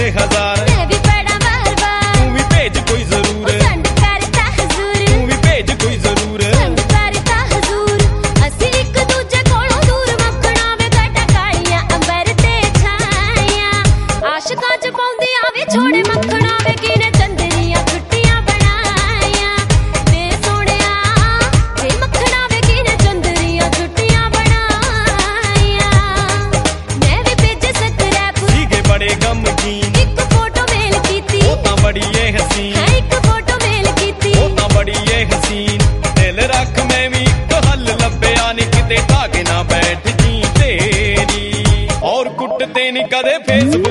भेजे 1000 मैं भी पढ़ा बार-बार तू भी भेज कोई जरूर संड करता हजूर तू भी भेज कोई जरूर संड करता हजूर असी एक दूजे कोलों दूर मखना वे घटा कालियां अंबर ते छाया आशिकां च पाउंदी आवे छोड़े मखना वे किने चंदरियां छुट्टियां बनाया ते सोहणिया ते मखना वे किने चंदरियां छुट्टियां बनाया मैं भी भेजे स्क्रैप सीगे बड़े गम की एक फोटो मेल कीती ओ तां बड़ी ए हसीन है एक फोटो मेल कीती ओ तां बड़ी ए हसीन दिल रख मैं भी तो हल लभ्या नी किते धागे ना बैठ जी तेरी और कुटते नी कदे फेसबुक